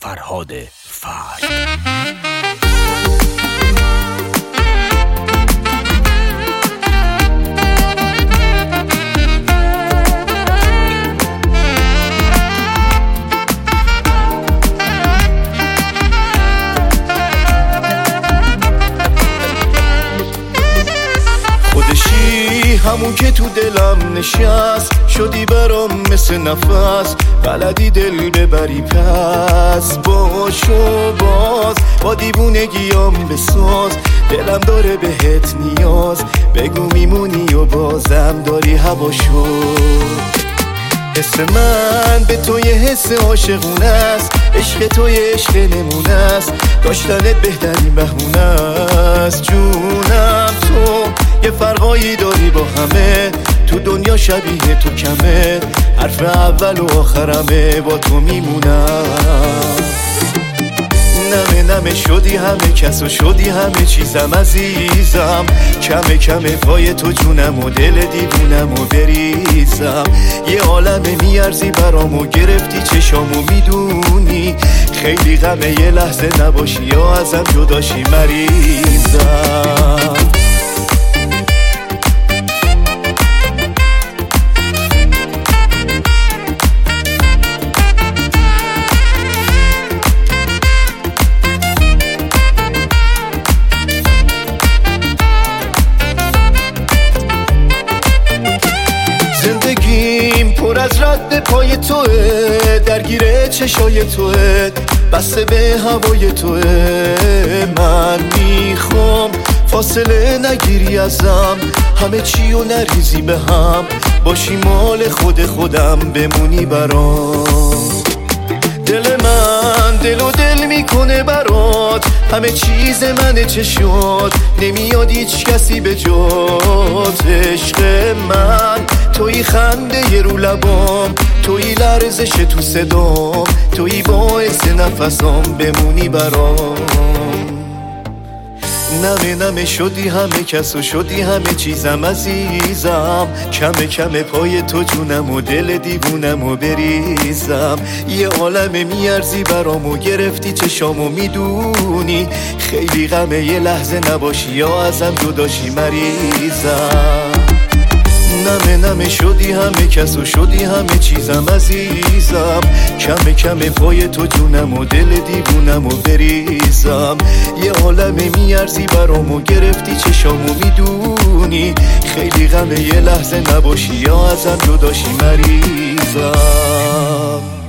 فرهاد فرد. همون که تو دلم نشست شدی برام مثل نفس، بلدی دل ببری پس باشو باز با دیوونگیام بساز، دلم داره بهت نیاز، بگو میمونی و بازم داری هواشو. حس من به تو یه حس عاشقونه است، عشق تو یه عشق نمونه است، داشتنت بهترین بهونه است. جونم تو یه فرقایی داری با همه، تو دنیا شبیه تو کمه، حرف اول و آخرمه با تو میمونم. نمه شدی همه کس و شدی همه چیزم عزیزم، کمه کمه پای تو جونم و دل دیوونم و بریزم. یه عالمه میارزی برام و گرفتی چشامو میدونی، خیلی غمه یه لحظه نباشی یا ازم جداشی مریضم. زندگیم پر از رد پای توه، درگیر چشای توه، بسته به هوای توه. من میخوام فاصله نگیری ازم، همه چی و نریزی به هم، باشی مال خودم بمونی برام. دل من دل و دل میکنه برات، همه چیز منه چشات، نمیاد هیچ کسی به جات. عشق من توی خنده ی رو لبام، توی لرزش تو صدام، توی باعث نفسام بمونی برام. نمه شدی همه کس و شدی همه چیزم عزیزم، کمه کمه پای تو جونم و دل دیوونم و بریزم. یه عالمه میارزی برام و گرفتی چشامو میدونی، خیلی غمه یه لحظه نباشی یا ازم جداشی مریضم. نمه شدی همه کس و شدی همه چیزم عزیزم، کمه کمه پای تو جونم و دل دیوونم و بریزم. یه عالمه میارزی برام و گرفتی چشامو میدونی، خیلی غمه یه لحظه نباشی یا ازم جداشی مریضم.